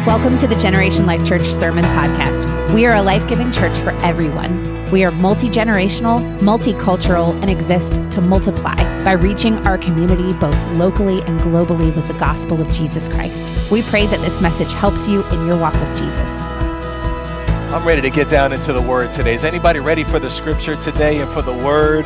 Welcome to the Generation Life Church Sermon Podcast. We are a life-giving church for everyone. We are multi-generational, multicultural, and exist to multiply by reaching our community both locally and globally with the gospel of Jesus Christ. We pray that this message helps you in your walk with Jesus. I'm ready to get down into the Word today. Is anybody ready for the Scripture today and for the Word?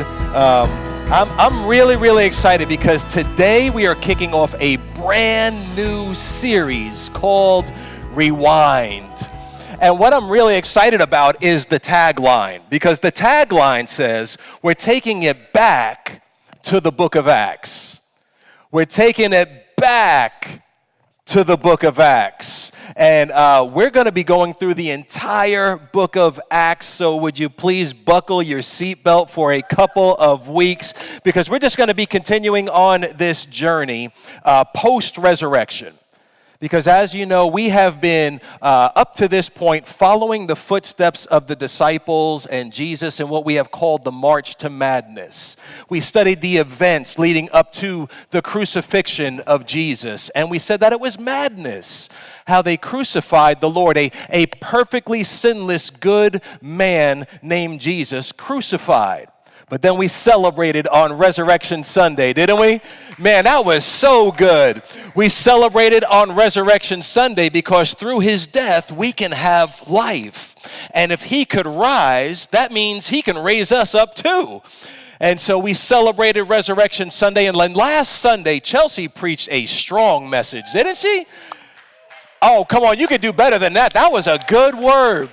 I'm really excited because today we are kicking off a brand new series called Rewind. And what I'm really excited about is the tagline, because the tagline says we're taking it back to the book of Acts. We're taking it back to the book of Acts. And we're going to be going through the entire book of Acts, so would you please buckle your seatbelt for a couple of weeks, because we're just going to be continuing on this journey post-resurrection. Because as you know, we have been, up to this point, following the footsteps of the disciples and Jesus in what we have called the March to Madness. We studied the events leading up to the crucifixion of Jesus, and we said that it was madness how they crucified the Lord, a perfectly sinless, good man named Jesus crucified. But then we celebrated on Resurrection Sunday, didn't we? Man, that was so good. We celebrated on Resurrection Sunday because through his death, we can have life. And if he could rise, that means he can raise us up too. And so we celebrated Resurrection Sunday. And last Sunday, Chelsea preached a strong message, didn't she? Oh, come on, you can do better than that. That was a good word.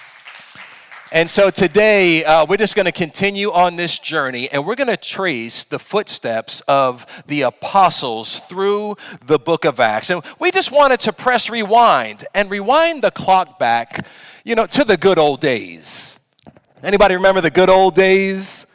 And so today, we're just going to continue on this journey, and we're going to trace the footsteps of the apostles through the book of Acts. And we just wanted to press rewind and rewind the clock back, to the good old days. Anybody remember the good old days?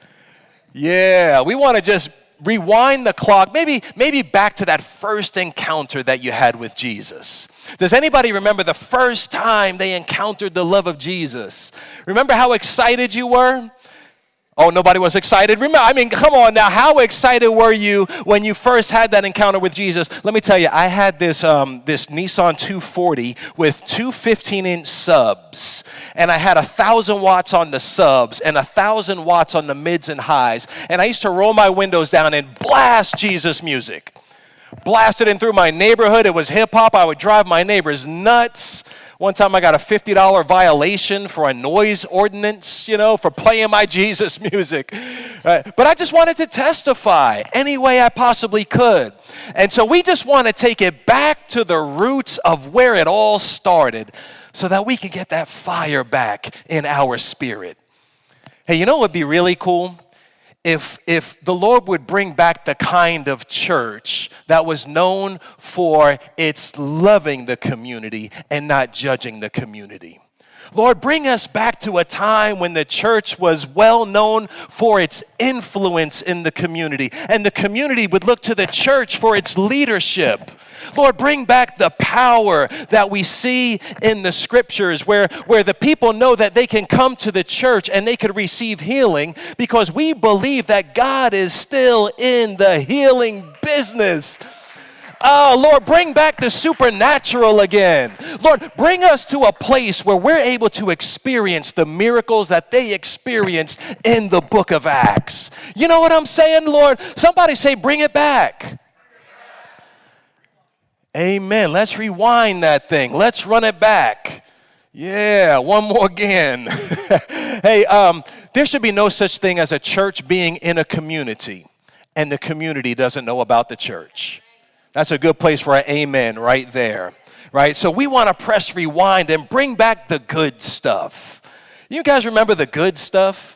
Yeah, we want to just rewind the clock, maybe back to that first encounter that you had with Jesus. Does anybody remember the first time they encountered the love of Jesus? Remember how excited you were? Oh, nobody was excited? Come on now. How excited were you when you first had that encounter with Jesus? Let me tell you, I had this Nissan 240 with two 15-inch subs, and I had 1,000 watts on the subs and 1,000 watts on the mids and highs, and I used to roll my windows down and blast Jesus music. Blasted in through my neighborhood. It was hip-hop. I would drive my neighbors nuts. One time I got a $50 violation for a noise ordinance, for playing my Jesus music. But I just wanted to testify any way I possibly could. And so we just want to take it back to the roots of where it all started so that we can get that fire back in our spirit. Hey, you know what would be really cool? If the Lord would bring back the kind of church that was known for its loving the community and not judging the community. Lord, bring us back to a time when the church was well known for its influence in the community, and the community would look to the church for its leadership. Lord, bring back the power that we see in the scriptures where the people know that they can come to the church and they could receive healing because we believe that God is still in the healing business. Oh, Lord, bring back the supernatural again. Lord, bring us to a place where we're able to experience the miracles that they experienced in the book of Acts. You know what I'm saying, Lord? Somebody say, bring it back. Amen. Let's rewind that thing. Let's run it back. Yeah, one more again. Hey, there should be no such thing as a church being in a community and the community doesn't know about the church. That's a good place for an amen right there, right? So we want to press rewind and bring back the good stuff. You guys remember the good stuff?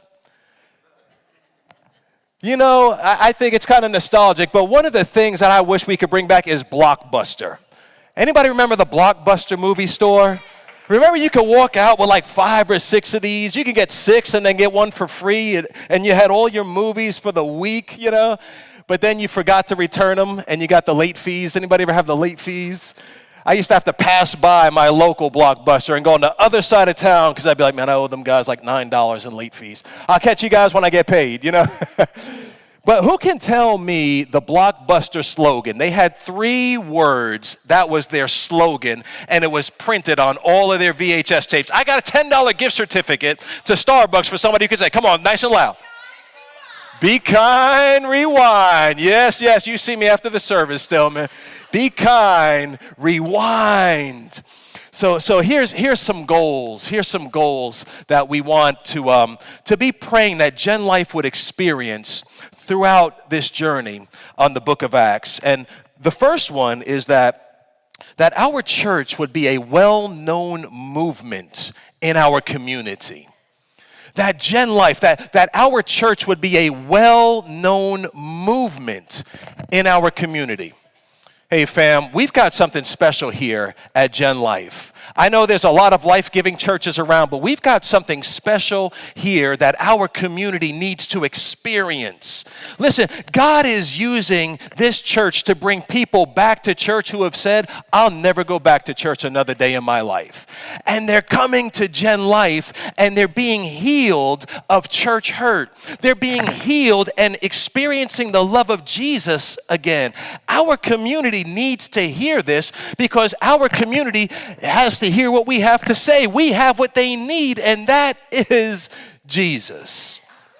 I think it's kind of nostalgic, but one of the things that I wish we could bring back is Blockbuster. Anybody remember the Blockbuster movie store? Remember you could walk out with like 5 or 6 of these. You could get 6 and then get one for free, and you had all your movies for the week, but then you forgot to return them and you got the late fees. Anybody ever have the late fees? I used to have to pass by my local Blockbuster and go on the other side of town because I'd be like, man, I owe them guys like $9 in late fees. I'll catch you guys when I get paid, But who can tell me the Blockbuster slogan? They had 3 words. That was their slogan, and it was printed on all of their VHS tapes. I got a $10 gift certificate to Starbucks for somebody who could say, come on, nice and loud. Be kind, rewind. Yes, yes, you see me after the service still, man. Be kind, rewind. So here's some goals. Here's some goals that we want to be praying that Gen Life would experience throughout this journey on the book of Acts. And the first one is that our church would be a well-known movement in our community. That Gen Life, that our church would be a well-known movement in our community. Hey fam, we've got something special here at Gen Life. I know there's a lot of life-giving churches around, but we've got something special here that our community needs to experience. Listen, God is using this church to bring people back to church who have said, I'll never go back to church another day in my life. And they're coming to Gen Life, and they're being healed of church hurt. They're being healed and experiencing the love of Jesus again. Our community needs to hear this because our community has to hear what we have to say. We have what they need, and that is Jesus.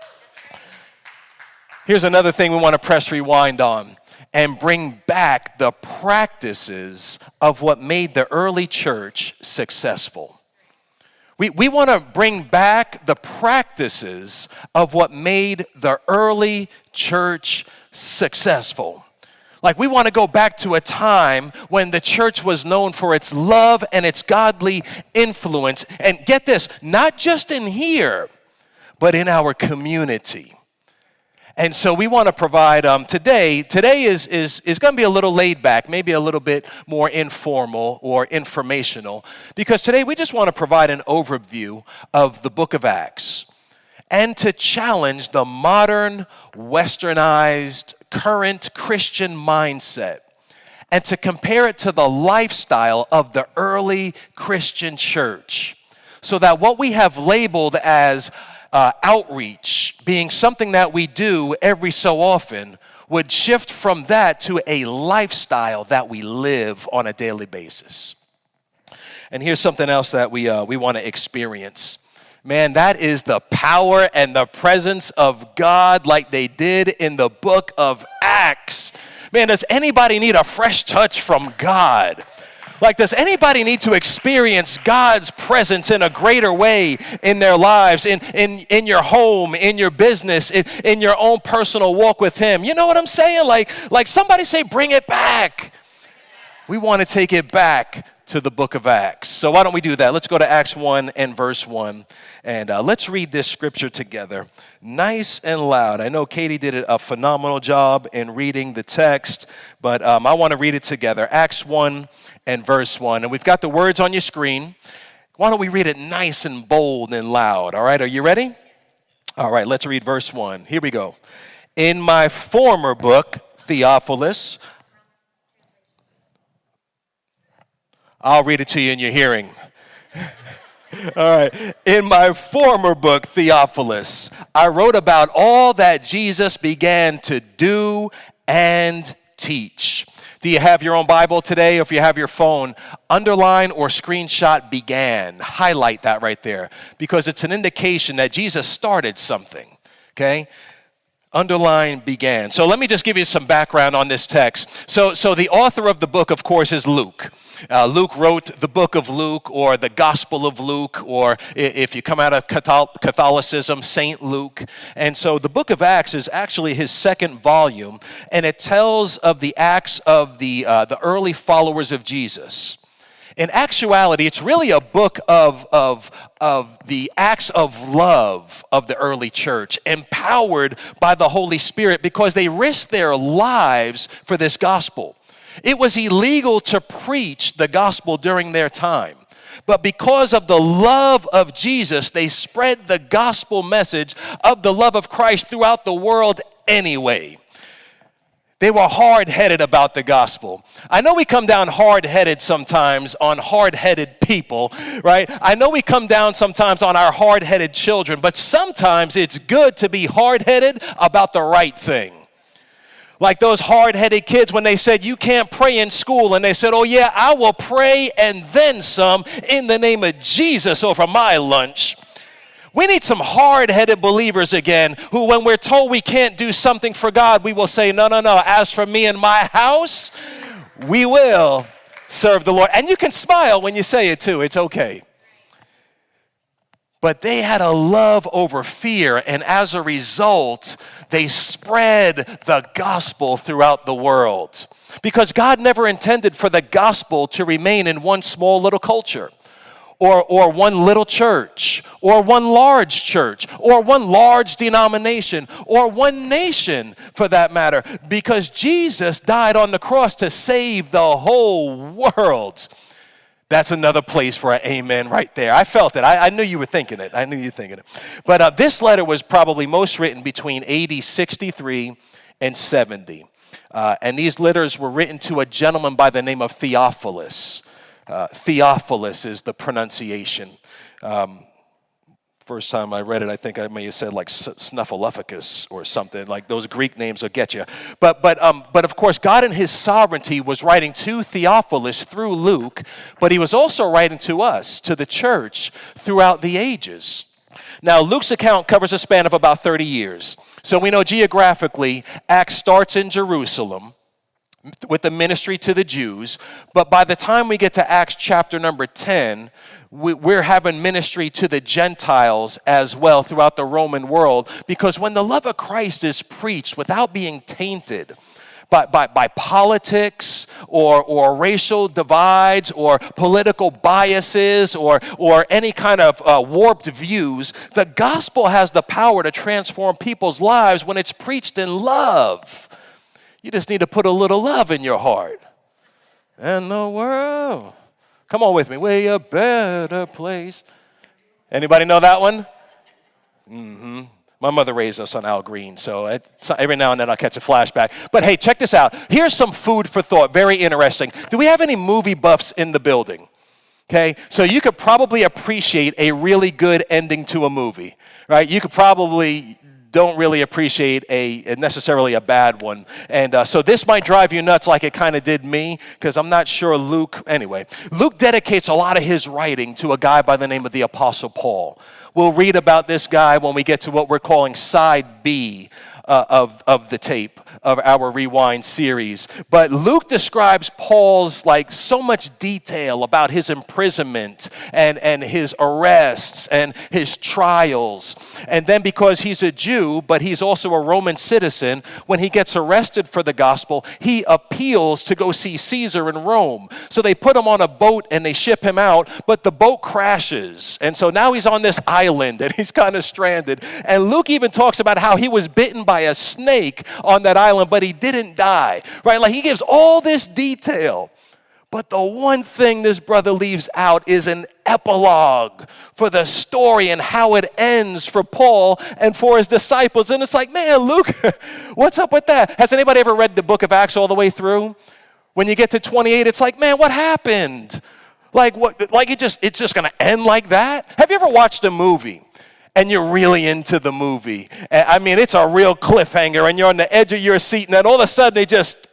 Here's another thing we want to press rewind on and bring back the practices of what made the early church successful. We want to bring back the practices of what made the early church successful. Like we want to go back to a time when the church was known for its love and its godly influence. And get this, not just in here, but in our community. And so we want to provide, today is going to be a little laid back, maybe a little bit more informal or informational, because today we just want to provide an overview of the book of Acts and to challenge the modern, westernized, current Christian mindset and to compare it to the lifestyle of the early Christian church so that what we have labeled as outreach, being something that we do every so often, would shift from that to a lifestyle that we live on a daily basis. And here's something else that we want to experience. Man, that is the power and the presence of God like they did in the book of Acts. Man, does anybody need a fresh touch from God? Like, does anybody need to experience God's presence in a greater way in their lives, in your home, in your business, in your own personal walk with Him? You know what I'm saying? Like somebody say, bring it back. We want to take it back to the book of Acts. So why don't we do that? Let's go to Acts 1 and verse 1. And let's read this scripture together, nice and loud. I know Katie did a phenomenal job in reading the text, but I want to read it together. Acts 1 and verse 1. And we've got the words on your screen. Why don't we read it nice and bold and loud? All right, are you ready? All right, let's read verse 1. Here we go. In my former book, Theophilus, I'll read it to you in your hearing. All right. In my former book, Theophilus, I wrote about all that Jesus began to do and teach. Do you have your own Bible today? Or if you have your phone, underline or screenshot began. Highlight that right there because it's an indication that Jesus started something, okay? Underline began. So let me just give you some background on this text. So the author of the book, of course, is Luke. Luke wrote the book of Luke or the Gospel of Luke, or if you come out of Catholicism, Saint Luke. And so the book of Acts is actually his second volume, and it tells of the acts of the early followers of Jesus. In actuality, it's really a book of the acts of love of the early church, empowered by the Holy Spirit because they risked their lives for this gospel. It was illegal to preach the gospel during their time. But because of the love of Jesus, they spread the gospel message of the love of Christ throughout the world anyway. They were hard-headed about the gospel. I know we come down hard-headed sometimes on hard-headed people, right? I know we come down sometimes on our hard-headed children, but sometimes it's good to be hard-headed about the right thing. Like those hard-headed kids when they said, you can't pray in school. And they said, oh yeah, I will pray and then some in the name of Jesus over my lunch. We need some hard-headed believers again who, when we're told we can't do something for God, we will say, no. As for me and my house, we will serve the Lord. And you can smile when you say it too. It's okay. But they had a love over fear, and as a result, they spread the gospel throughout the world. Because God never intended for the gospel to remain in one small little culture, or one little church, or one large church, or one large denomination, or one nation for that matter. Because Jesus died on the cross to save the whole world. That's another place for an amen right there. I felt it. I knew you were thinking it. But this letter was probably most written between AD 63 and 70. And these letters were written to a gentleman by the name of Theophilus. Theophilus is the pronunciation. First time I read it, I think I may have said like Snuffleupagus or something. Like those Greek names will get you. But of course, God in his sovereignty was writing to Theophilus through Luke, but he was also writing to us, to the church, throughout the ages. Now, Luke's account covers a span of about 30 years. So we know geographically, Acts starts in Jerusalem with the ministry to the Jews, but by the time we get to Acts chapter number 10, we're having ministry to the Gentiles as well throughout the Roman world, because when the love of Christ is preached without being tainted by politics or racial divides or political biases or any kind of warped views, the gospel has the power to transform people's lives when it's preached in love. You just need to put a little love in your heart. And the world, come on with me, we're a better place. Anybody know that one? Mm-hmm. My mother raised us on Al Green, so every now and then I'll catch a flashback. But hey, check this out. Here's some food for thought, very interesting. Do we have any movie buffs in the building? Okay, so you could probably appreciate a really good ending to a movie, right? You could probably don't really appreciate necessarily a bad one. And so this might drive you nuts like it kind of did me, because I'm not sure Luke dedicates a lot of his writing to a guy by the name of the Apostle Paul. We'll read about this guy when we get to what we're calling side B of the tape of our Rewind series. But Luke describes Paul's like so much detail about his imprisonment and his arrests and his trials. And then because he's a Jew, but he's also a Roman citizen, when he gets arrested for the gospel, he appeals to go see Caesar in Rome. So they put him on a boat and they ship him out, but the boat crashes. And so now he's on this island and he's kind of stranded. And Luke even talks about how he was bitten by a snake on that island, but he didn't die, right? Like he gives all this detail. But the one thing this brother leaves out is an epilogue for the story and how it ends for Paul and for his disciples. And it's like, man, Luke, what's up with that? Has anybody ever read the book of Acts all the way through? When you get to 28, it's like, man, what happened? Like what? Like it's just going to end like that? Have you ever watched a movie and you're really into the movie? I mean, it's a real cliffhanger and you're on the edge of your seat and then all of a sudden it just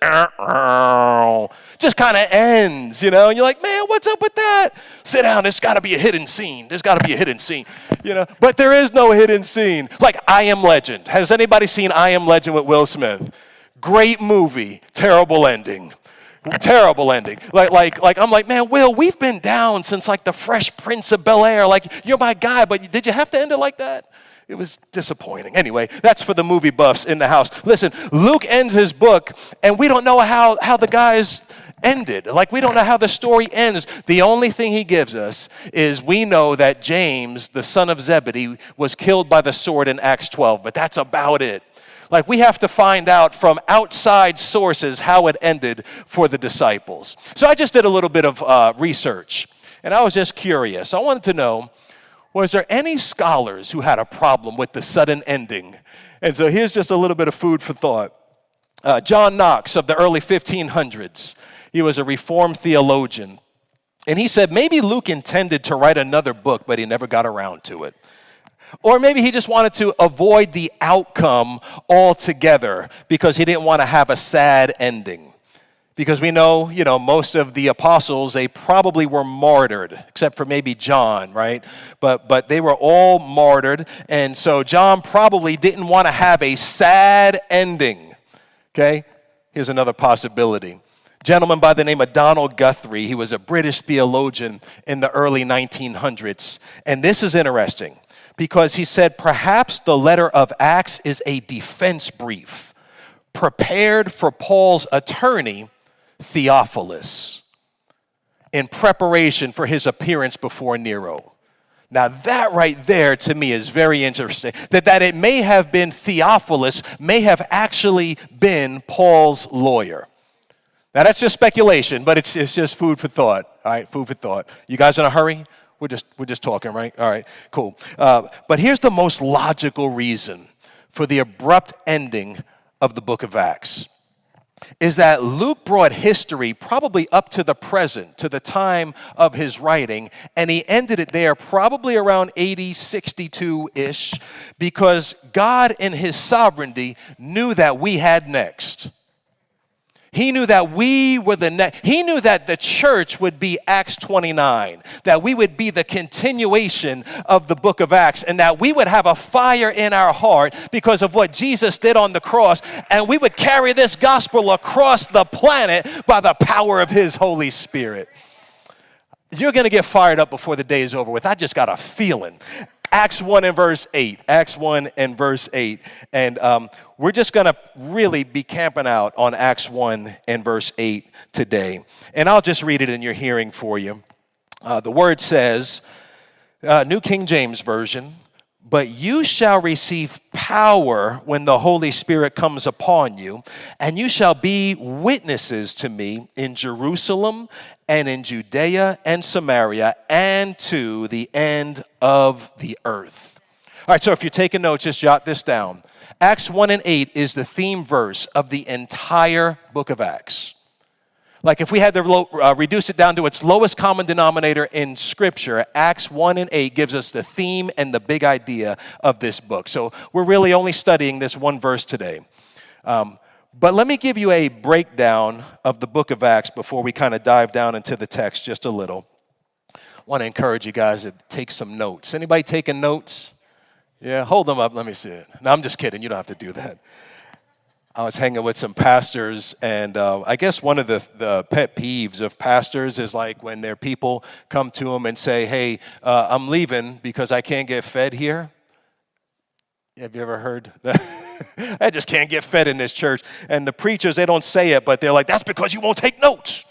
kind of ends, you know? And you're like, man, what's up with that? Sit down, there's got to be a hidden scene. You know? But there is no hidden scene. Like I Am Legend. Has anybody seen I Am Legend with Will Smith? Great movie, terrible ending. Terrible ending. Like I'm like, man, Will, we've been down since like the Fresh Prince of Bel-Air. Like, you're my guy, but did you have to end it like that? It was disappointing. Anyway, that's for the movie buffs in the house. Listen, Luke ends his book, and we don't know how the guys ended. Like, we don't know how the story ends. The only thing he gives us is we know that James, the son of Zebedee, was killed by the sword in Acts 12, but that's about it. Like, we have to find out from outside sources how it ended for the disciples. So I just did a little bit of research, and I was just curious. I wanted to know, was there any scholars who had a problem with the sudden ending? And so here's just a little bit of food for thought. John Knox of the early 1500s, he was a Reformed theologian, and he said maybe Luke intended to write another book, but he never got around to it. Or maybe he just wanted to avoid the outcome altogether because he didn't want to have a sad ending. Because we know, most of the apostles, they probably were martyred, except for maybe John, right? But they were all martyred, and so John probably didn't want to have a sad ending, okay? Here's another possibility. A gentleman by the name of Donald Guthrie, he was a British theologian in the early 1900s, and this is interesting because he said perhaps the letter of Acts is a defense brief prepared for Paul's attorney, Theophilus, in preparation for his appearance before Nero. Now that right there to me is very interesting, that it may have been Theophilus, may have actually been Paul's lawyer. Now that's just speculation, but it's just food for thought. All right, food for thought. You guys in a hurry? We're just talking, right? All right, cool. But here's the most logical reason for the abrupt ending of the book of Acts. Is that Luke brought history probably up to the present, to the time of his writing, and he ended it there probably around 62-ish, because God in his sovereignty knew that we had next. He knew that we were the next. He knew that the church would be Acts 29, that we would be the continuation of the book of Acts, and that we would have a fire in our heart because of what Jesus did on the cross, and we would carry this gospel across the planet by the power of his Holy Spirit. You're going to get fired up before the day is over with. I just got a feeling. Acts 1 and verse 8. Acts 1 and verse 8. And we're just going to really be camping out on Acts 1 and verse 8 today. And I'll just read it in your hearing for you. The word says, New King James Version, "But you shall receive power when the Holy Spirit comes upon you, and you shall be witnesses to me in Jerusalem and in Judea and Samaria and to the end of the earth." All right, so if you're taking notes, just jot this down. Acts 1 and 8 is the theme verse of the entire book of Acts. Like if we had to reduce it down to its lowest common denominator in Scripture, Acts 1 and 8 gives us the theme and the big idea of this book. So we're really only studying this one verse today. But let me give you a breakdown of the book of Acts before we kind of dive down into the text just a little. I want to encourage you guys to take some notes. Anybody taking notes? Yeah, hold them up. Let me see it. No, I'm just kidding. You don't have to do that. I was hanging with some pastors, and I guess one of the pet peeves of pastors is like when their people come to them and say, "Hey, I'm leaving because I can't get fed here." Have you ever heard that? I just can't get fed in this church. And the preachers, they don't say it, but they're like, "That's because you won't take notes."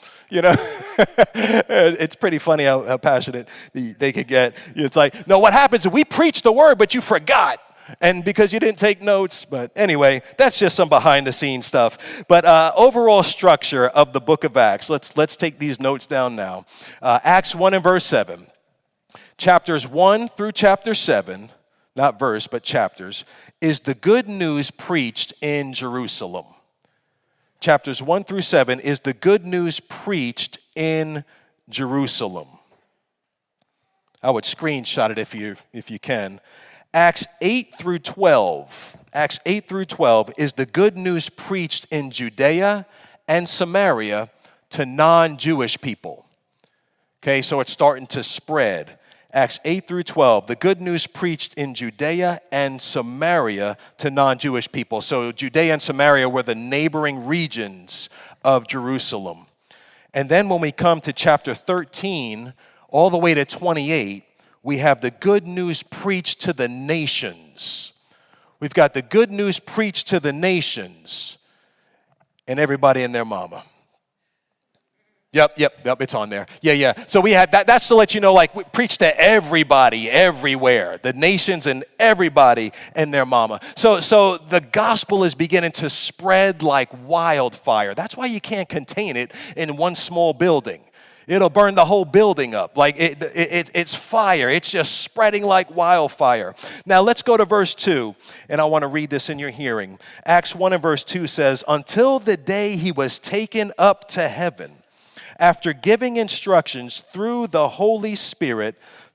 It's pretty funny how passionate they could get. It's like, no, what happens is we preach the word, but you forgot. And because you didn't take notes. But anyway, that's just some behind the scenes stuff. But overall structure of the book of Acts, let's take these notes down now. Acts 1 and verse 7. Chapters 1 through chapter 7, not verse, but chapters, is the good news preached in Jerusalem. Chapters 1 through 7 is the good news preached in Jerusalem. I would screenshot it if you can. Acts 8 through 12. Acts 8 through 12 is the good news preached in Judea and Samaria to non-Jewish people. Okay, so it's starting to spread. Acts 8 through 12, the good news preached in Judea and Samaria to non-Jewish people. So Judea and Samaria were the neighboring regions of Jerusalem. And then when we come to chapter 13, all the way to 28, we have the good news preached to the nations. We've got the good news preached to the nations and everybody and their mama. Yep, it's on there. Yeah. So we had that. That's to let you know, like, we preach to everybody, everywhere, the nations and everybody and their mama. So the gospel is beginning to spread like wildfire. That's why you can't contain it in one small building. It'll burn the whole building up. Like it's fire. It's just spreading like wildfire. Now let's go to verse 2, and I want to read this in your hearing. Acts 1 and verse 2 says, "Until the day he was taken up to heaven, after giving instructions through the Holy Spirit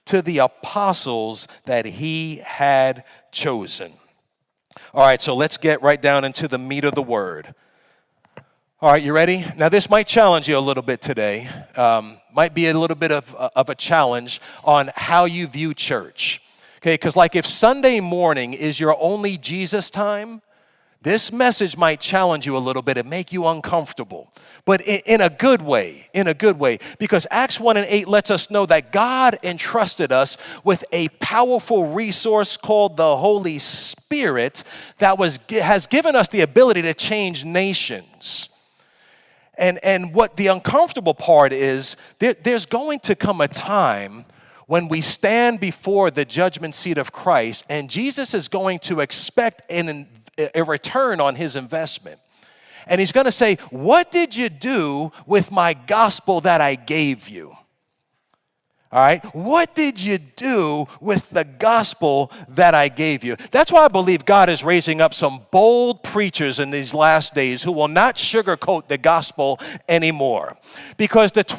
to the apostles that he had chosen. All right, so let's get right down into the meat of the word. All right, you ready? Now, this might challenge you a little bit today. Might be a little bit of a challenge on how you view church. Okay, because like if Sunday morning is your only Jesus time, this message might challenge you a little bit and make you uncomfortable. But in a good way, because Acts 1:8 lets us know that God entrusted us with a powerful resource called the Holy Spirit that has given us the ability to change nations. And what the uncomfortable part is, there's going to come a time when we stand before the judgment seat of Christ, and Jesus is going to expect a return on his investment. And he's going to say, what did you do with my gospel that I gave you? All right, what did you do with the gospel that I gave you? That's why I believe God is raising up some bold preachers in these last days who will not sugarcoat the gospel anymore. Because the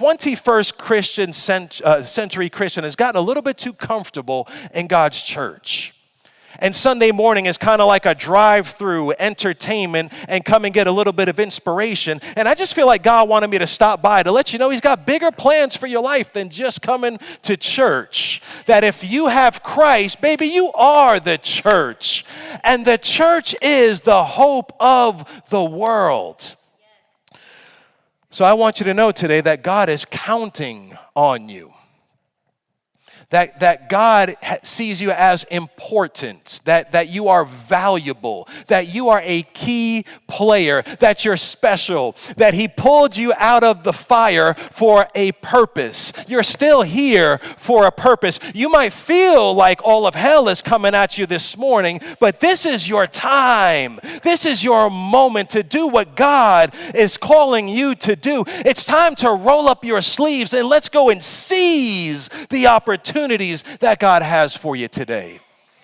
21st century Christian has gotten a little bit too comfortable in God's church. And Sunday morning is kind of like a drive-through entertainment and come and get a little bit of inspiration. And I just feel like God wanted me to stop by to let you know he's got bigger plans for your life than just coming to church. That if you have Christ, baby, you are the church. And the church is the hope of the world. So I want you to know today that God is counting on you. That God sees you as important, that you are valuable, that you are a key player, that you're special, that he pulled you out of the fire for a purpose. You're still here for a purpose. You might feel like all of hell is coming at you this morning, but this is your time. This is your moment to do what God is calling you to do. It's time to roll up your sleeves and let's go and seize the opportunities that God has for you today.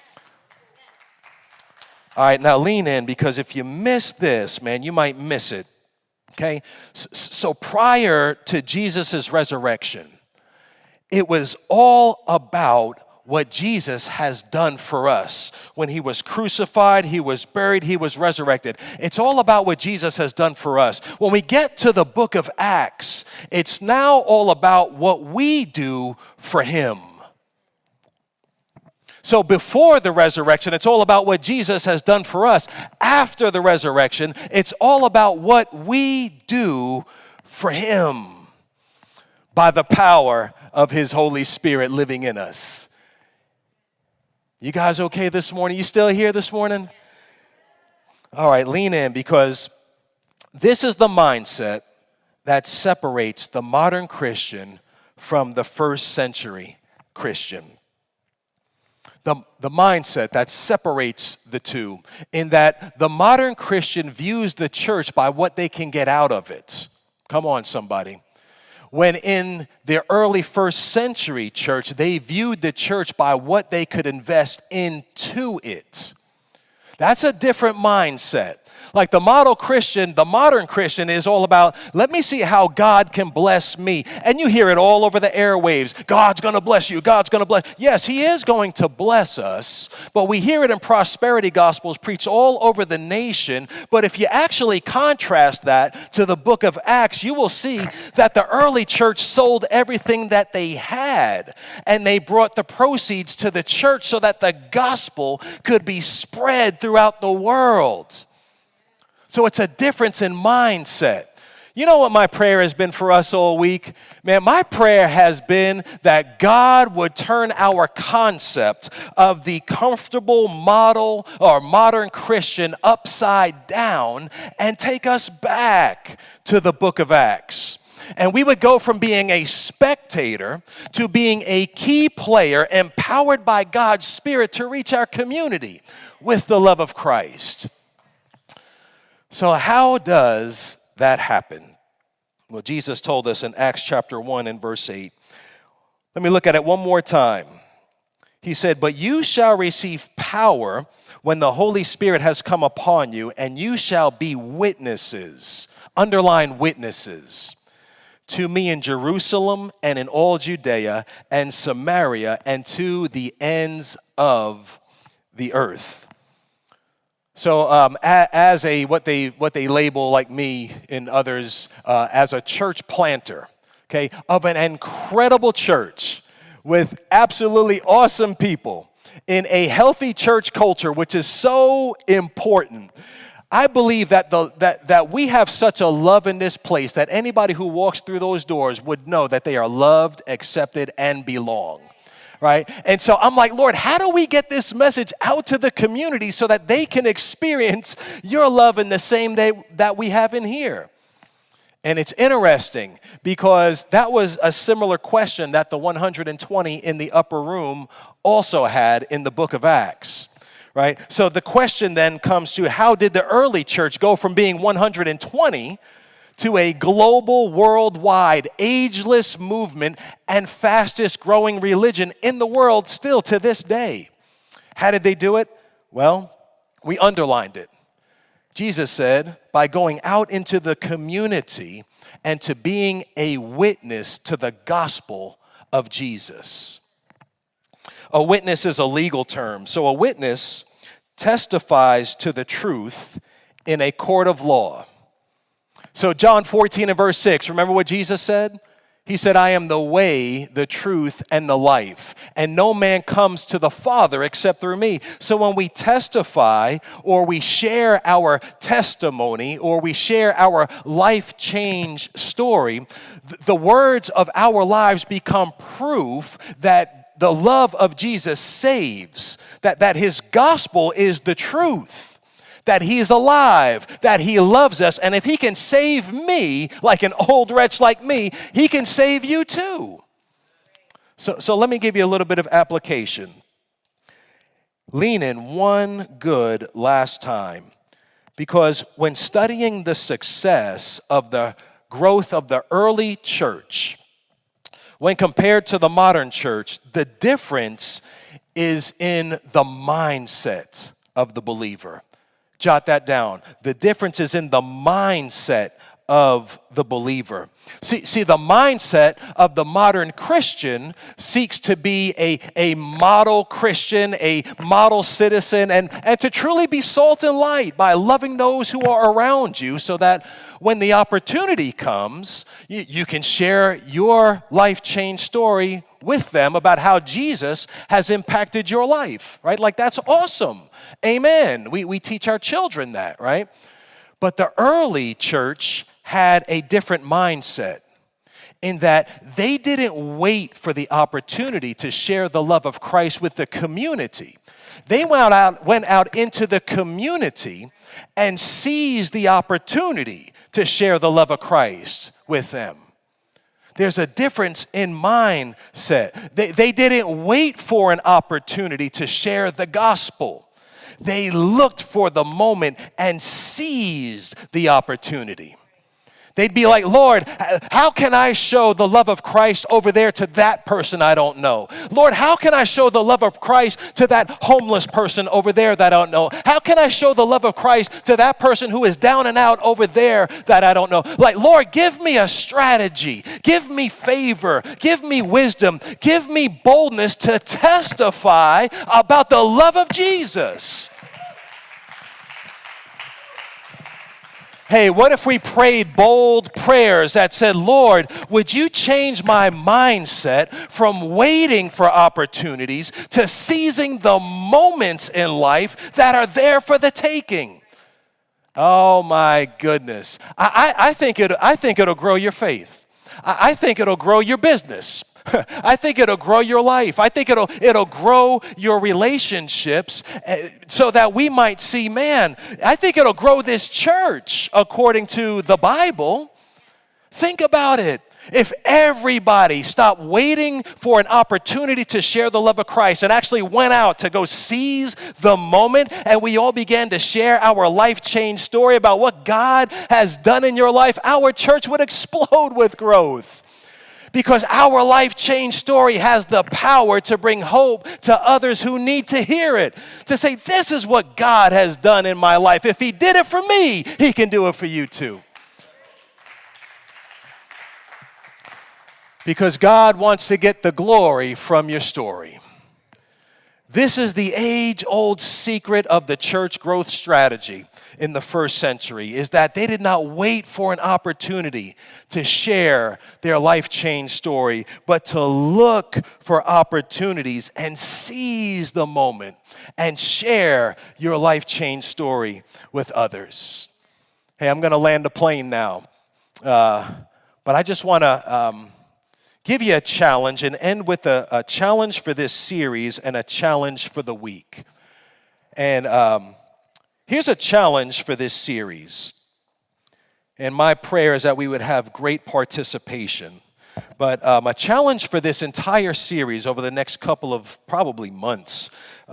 All right, now lean in, because if you miss this, man, you might miss it. Okay? So prior to Jesus' resurrection, it was all about what Jesus has done for us. When he was crucified, he was buried, he was resurrected. It's all about what Jesus has done for us. When we get to the book of Acts, it's now all about what we do for him. So before the resurrection, it's all about what Jesus has done for us. After the resurrection, it's all about what we do for him by the power of his Holy Spirit living in us. You guys okay this morning? You still here this morning? All right, lean in, because this is the mindset that separates the modern Christian from the first century Christian. The mindset that separates the two, in that the modern Christian views the church by what they can get out of it. Come on, somebody. When in the early first century church, they viewed the church by what they could invest into it. That's a different mindset. Like the modern Christian is all about, let me see how God can bless me. And you hear it all over the airwaves. God's going to bless you. God's going to bless. Yes, he is going to bless us. But we hear it in prosperity gospels preached all over the nation. But if you actually contrast that to the book of Acts, you will see that the early church sold everything that they had. And they brought the proceeds to the church so that the gospel could be spread throughout the world. So it's a difference in mindset. You know what my prayer has been for us all week? Man, my prayer has been that God would turn our concept of the comfortable model or modern Christian upside down and take us back to the book of Acts. And we would go from being a spectator to being a key player empowered by God's Spirit to reach our community with the love of Christ. So how does that happen? Well, Jesus told us in Acts chapter 1 and verse 8. Let me look at it one more time. He said, "But you shall receive power when the Holy Spirit has come upon you, and you shall be witnesses." Underline witnesses. to me in Jerusalem and in all Judea and Samaria and to the ends of the earth. So as what they label, like me and others, as a church planter, okay, of an incredible church with absolutely awesome people in a healthy church culture, which is so important. I believe that we have such a love in this place that anybody who walks through those doors would know that they are loved, accepted, and belong. Right? And so I'm like, Lord, how do we get this message out to the community so that they can experience your love in the same way that we have in here? And it's interesting because that was a similar question that the 120 in the upper room also had in the book of Acts. Right? So the question then comes to, how did the early church go from being 120 to a global, worldwide, ageless movement and fastest growing religion in the world still to this day? How did they do it? Well, we underlined it. Jesus said, by going out into the community and to being a witness to the gospel of Jesus. A witness is a legal term. So a witness testifies to the truth in a court of law. So John 14 and verse 6, remember what Jesus said? He said, I am the way, the truth, and the life, and no man comes to the Father except through me. So when we testify or we share our testimony or we share our life change story, the words of our lives become proof that the love of Jesus saves, that his gospel is the truth. That he's alive, that he loves us, and if he can save me, like an old wretch like me, he can save you too. So let me give you a little bit of application. Lean in one good last time, because when studying the success of the growth of the early church, when compared to the modern church, the difference is in the mindset of the believer. Jot that down. The difference is in the mindset of the believer. See, the mindset of the modern Christian seeks to be a model Christian, a model citizen, and to truly be salt and light by loving those who are around you so that when the opportunity comes, you can share your life change story with them about how Jesus has impacted your life, right? Like, that's awesome. Amen. We teach our children that, right? But the early church had a different mindset in that they didn't wait for the opportunity to share the love of Christ with the community. They went out into the community and seized the opportunity to share the love of Christ with them. There's a difference in mindset. They didn't wait for an opportunity to share the gospel. They looked for the moment and seized the opportunity. They'd be like, Lord, how can I show the love of Christ over there to that person I don't know? Lord, how can I show the love of Christ to that homeless person over there that I don't know? How can I show the love of Christ to that person who is down and out over there that I don't know? Like, Lord, give me a strategy. Give me favor. Give me wisdom. Give me boldness to testify about the love of Jesus. Hey, what if we prayed bold prayers that said, Lord, would you change my mindset from waiting for opportunities to seizing the moments in life that are there for the taking? Oh my goodness. I think it'll grow your faith. I think it'll grow your business. I think it'll grow your life. I think it'll grow your relationships so that we might see, man, I think it'll grow this church according to the Bible. Think about it. If everybody stopped waiting for an opportunity to share the love of Christ and actually went out to go seize the moment, and we all began to share our life change story about what God has done in your life, our church would explode with growth. Because our life change story has the power to bring hope to others who need to hear it. To say, this is what God has done in my life. If he did it for me, he can do it for you too. because God wants to get the glory from your story. This is the age-old secret of the church growth strategy in the first century, is that they did not wait for an opportunity to share their life change story, but to look for opportunities and seize the moment and share your life change story with others. Hey, I'm going to land the plane now, but I just want to give you a challenge and end with a challenge for this series and a challenge for the week. And here's a challenge for this series. And my prayer is that we would have great participation. But a challenge for this entire series over the next couple of probably months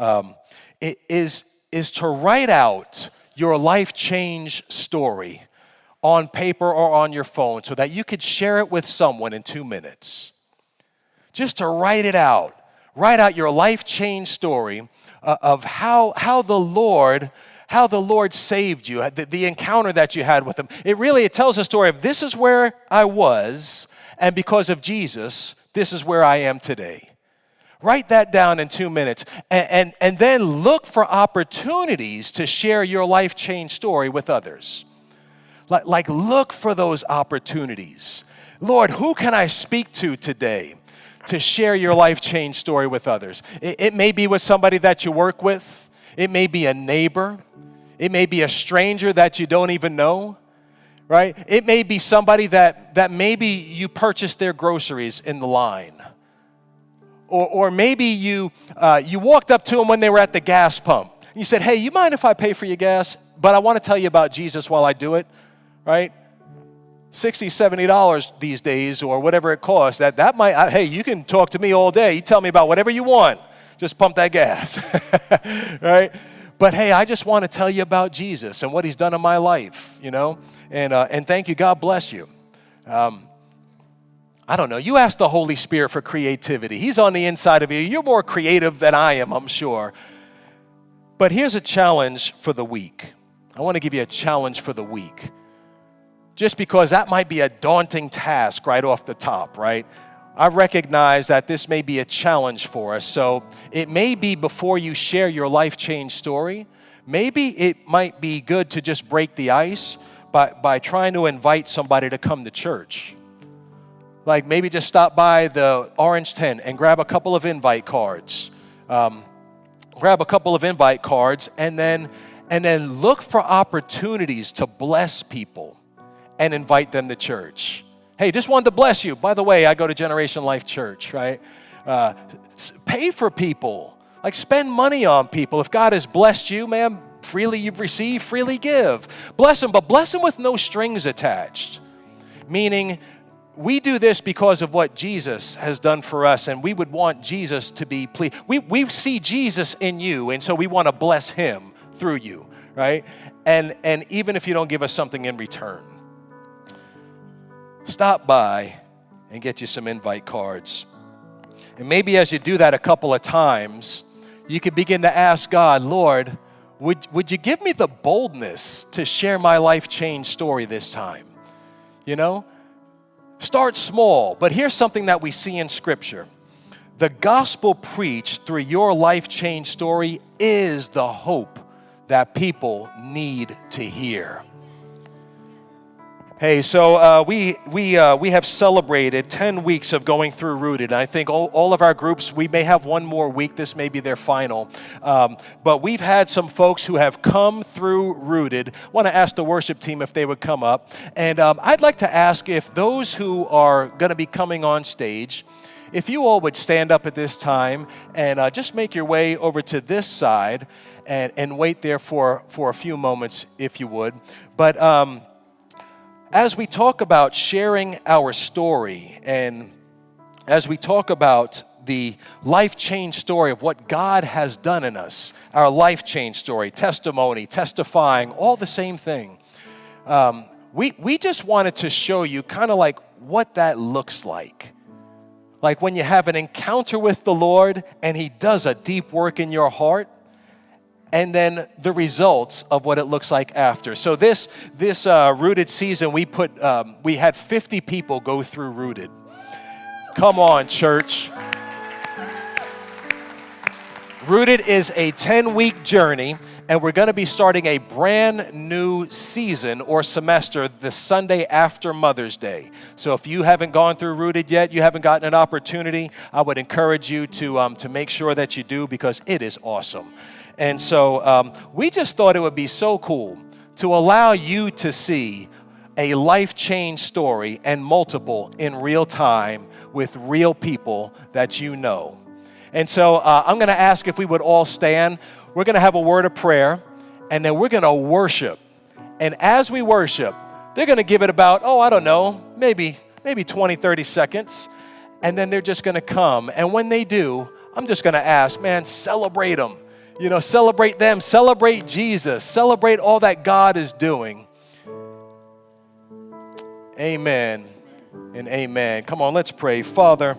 is to write out your life change story on paper or on your phone so that you could share it with someone in 2 minutes. Just to write it out. Write out your life change story of how the Lord saved you, the encounter that you had with him. It tells a story of this is where I was, and because of Jesus, this is where I am today. Write that down in 2 minutes, and then look for opportunities to share your life change story with others. Like look for those opportunities. Lord, who can I speak to today to share your life change story with others? It may be with somebody that you work with. It may be a neighbor. It may be a stranger that you don't even know, right? It may be somebody that maybe you purchased their groceries in the line. Or maybe you walked up to them when they were at the gas pump. You said, hey, you mind if I pay for your gas? But I want to tell you about Jesus while I do it. Right? $60, $70 these days, or whatever it costs. That might, hey, you can talk to me all day. You tell me about whatever you want. Just pump that gas. Right? But hey, I just want to tell you about Jesus and what he's done in my life, and thank you. God bless you. I don't know. You ask the Holy Spirit for creativity. He's on the inside of you. You're more creative than I am, I'm sure. But here's a challenge for the week. I want to give you a challenge for the week. Just because that might be a daunting task right off the top, right? I recognize that this may be a challenge for us. So it may be before you share your life change story, maybe it might be good to just break the ice by trying to invite somebody to come to church. Like maybe just stop by the orange tent and grab a couple of invite cards. And then look for opportunities to bless people and invite them to church. Hey, just wanted to bless you. By the way, I go to Generation Life Church, right? Pay for people. Like spend money on people. If God has blessed you, man, freely you've received, freely give. Bless them, but bless them with no strings attached. Meaning, we do this because of what Jesus has done for us, and we would want Jesus to be pleased. We see Jesus in you, and so we want to bless him through you, right? And even if you don't give us something in return, stop by and get you some invite cards. And maybe as you do that a couple of times, you could begin to ask God, Lord, would you give me the boldness to share my life change story this time? Start small, but here's something that we see in Scripture. The gospel preached through your life change story is the hope that people need to hear. Hey, so we have celebrated 10 weeks of going through Rooted. And I think all of our groups, we may have one more week. This may be their final. But we've had some folks who have come through Rooted. I want to ask the worship team if they would come up. And I'd like to ask if those who are going to be coming on stage, if you all would stand up at this time and just make your way over to this side and wait there for a few moments, if you would. But as we talk about sharing our story, and as we talk about the life change story of what God has done in us, our life change story, testimony, testifying, all the same thing, we just wanted to show you kind of like what that looks like. Like when you have an encounter with the Lord and he does a deep work in your heart, and then the results of what it looks like after. So this Rooted season, we had 50 people go through Rooted. Come on, church. Rooted is a 10-week journey, and we're going to be starting a brand new season or semester the Sunday after Mother's Day. So if you haven't gone through Rooted yet, you haven't gotten an opportunity, I would encourage you to make sure that you do, because it is awesome. And so we just thought it would be so cool to allow you to see a life change story and multiple in real time with real people that you know. And so I'm going to ask if we would all stand. We're going to have a word of prayer, and then we're going to worship. And as we worship, they're going to give it about, maybe 20, 30 seconds. And then they're just going to come. And when they do, I'm just going to ask, man, celebrate them. Celebrate them. Celebrate Jesus. Celebrate all that God is doing. Amen and amen. Come on, let's pray. Father,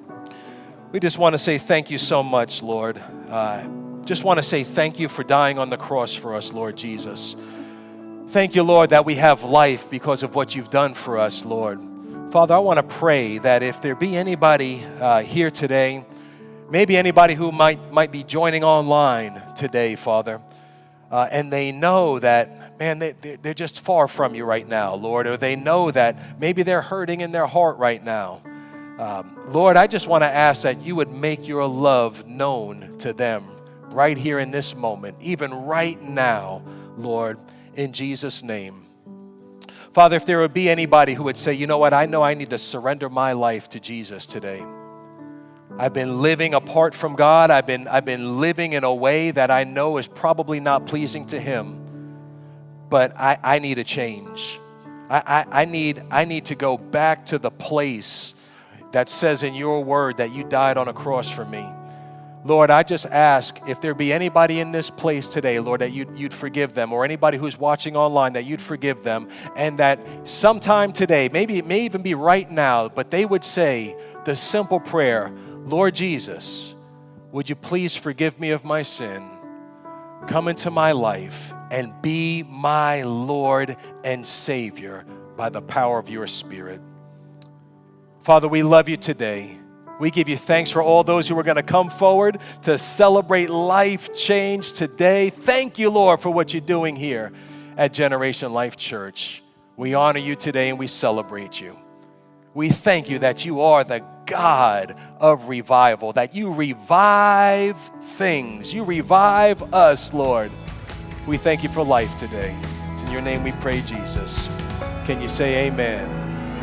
we just want to say thank you so much, Lord. Just want to say thank you for dying on the cross for us, Lord Jesus. Thank you, Lord, that we have life because of what you've done for us, Lord. Father, I want to pray that if there be anybody here today, maybe anybody who might be joining online today, Father, and they know that, man, they're just far from you right now, Lord, or they know that maybe they're hurting in their heart right now. Lord, I just want to ask that you would make your love known to them right here in this moment, even right now, Lord, in Jesus' name. Father, if there would be anybody who would say, you know what, I know I need to surrender my life to Jesus today. I've been living apart from God. I've been living in a way that I know is probably not pleasing to him, but I need a change. I need to go back to the place that says in your word that you died on a cross for me. Lord, I just ask if there be anybody in this place today, Lord, that you'd forgive them, or anybody who's watching online, that you'd forgive them, and that sometime today, maybe it may even be right now, but they would say the simple prayer, Lord Jesus, would you please forgive me of my sin, come into my life, and be my Lord and Savior by the power of your Spirit. Father, we love you today. We give you thanks for all those who are going to come forward to celebrate life change today. Thank you, Lord, for what you're doing here at Generation Life Church. We honor you today and we celebrate you. We thank you that you are the God of revival, that you revive things. You revive us, Lord. We thank you for life today. It's in your name we pray, Jesus. Can you say amen?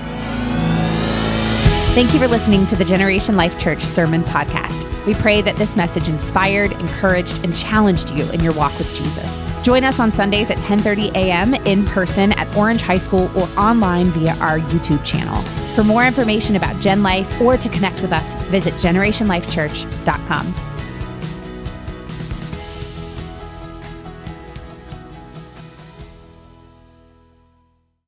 Thank you for listening to the Generation Life Church Sermon Podcast. We pray that this message inspired, encouraged, and challenged you in your walk with Jesus. Join us on Sundays at 10:30 a.m. in person at Orange High School or online via our YouTube channel. For more information about Gen Life or to connect with us, visit generationlifechurch.com.